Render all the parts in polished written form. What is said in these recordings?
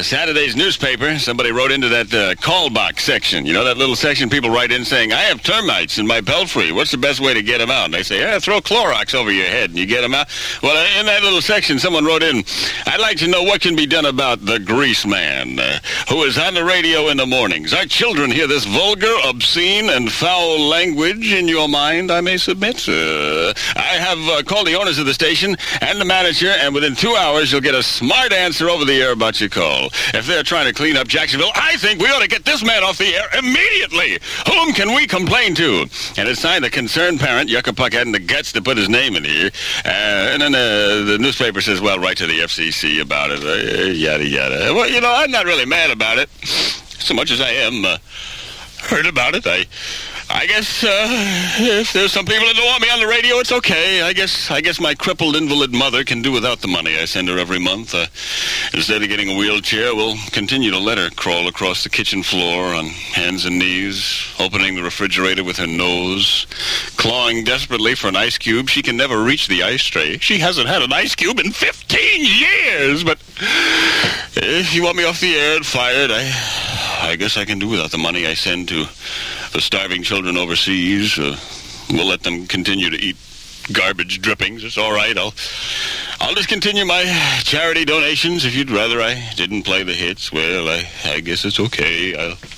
Saturday's newspaper, somebody wrote into that call box section. You know, that little section people write in saying, I have termites in my belfry. What's the best way to get them out? And they say, throw Clorox over your head and you get them out. Well, in that little section, someone wrote in, I'd like to know what can be done about the grease man who is on the radio in the mornings. Our children hear this vulgar, obscene, and foul language in your mind, I may submit. I have called the owners of the station and the manager, and within 2 hours you'll get a smart answer over the air about your call. If they're trying to clean up Jacksonville, I think we ought to get this man off the air immediately. Whom can we complain to? And it's signed the concerned parent. Yucca Puck hadn't the guts to put his name in here. And then the newspaper says, well, write to the FCC about it. Yada, yada. Well, you know, I'm not really mad about it. So much as I am hurt about it, I guess if there's some people that don't want me on the radio, it's okay. I guess my crippled invalid mother can do without the money I send her every month. Instead of getting a wheelchair, we'll continue to let her crawl across the kitchen floor on hands and knees, opening the refrigerator with her nose, clawing desperately for an ice cube. She can never reach the ice tray. She hasn't had an ice cube in 15 years, but if you want me off the air and fired, I guess I can do without the money I send to the starving children overseas. We'll let them continue to eat garbage drippings. It's all right. I'll just continue my charity donations. If you'd rather I didn't play the hits, well, I guess it's okay.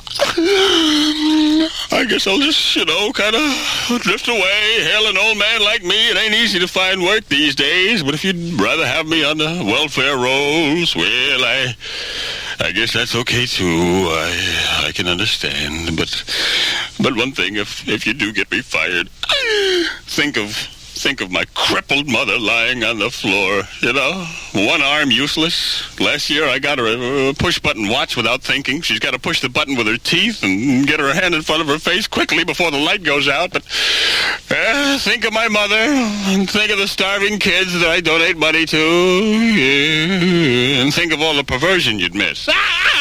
I guess I'll just, kind of drift away. Hell, an old man like me, it ain't easy to find work these days. But if you'd rather have me on the welfare rolls, well, I guess that's okay, too. I can understand. But one thing, if you do get me fired, think of my crippled mother lying on the floor, one arm useless. Last year I got her a push-button watch without thinking. She's got to push the button with her teeth and get her hand in front of her face quickly before the light goes out. But think of my mother and think of the starving kids that I donate money to, and think of all the perversion you'd miss.